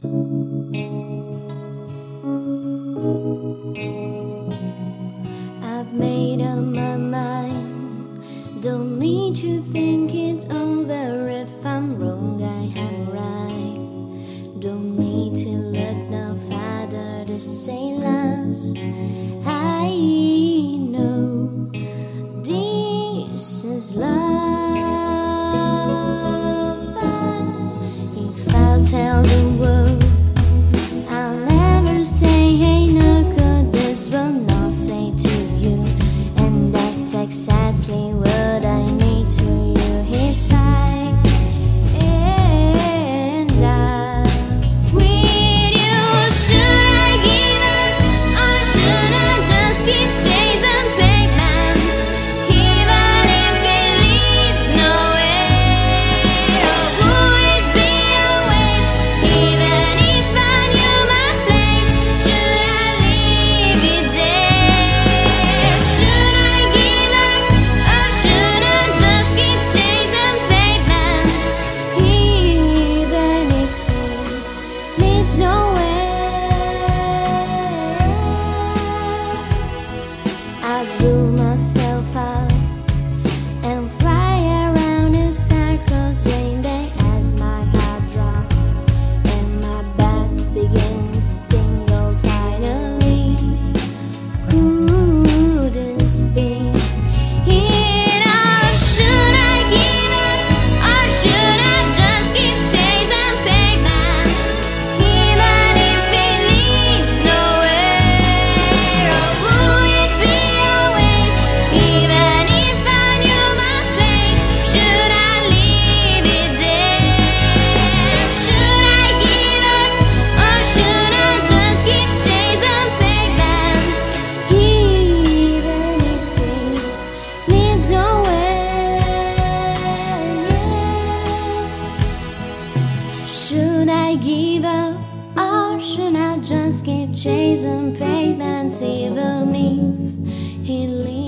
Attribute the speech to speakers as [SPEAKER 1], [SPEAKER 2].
[SPEAKER 1] I've made up my mind, don't need to think it over. If I'm wrong, I am right. Don't need to look no farther to say last. I know this is love, but if I'll tell the world, I'll never say, hey, no good, this will not say to you. And that's exactly what I need to you. If I end up with you, should I give up or should I just keep chasing pavement, even if it leads nowhere? Or would it be a waste, even if I knew my place? Should I leave it there? Should I give up or should I just keep chasing pavement, even if it leads nowhere? I blew myself out and fly around in circles, rain day as my heart drops and my back begins to tingle. Finally, could this be it? Or should I give up or should I just keep chasing pavement, even if it leads nowhere? Or would it be a waste, even if I knew my place? Should I leave it there? Should I give up or should I just keep chasing pavement, even if it leads nowhere? Should I give up or should I just keep chasing pavements, even if it leads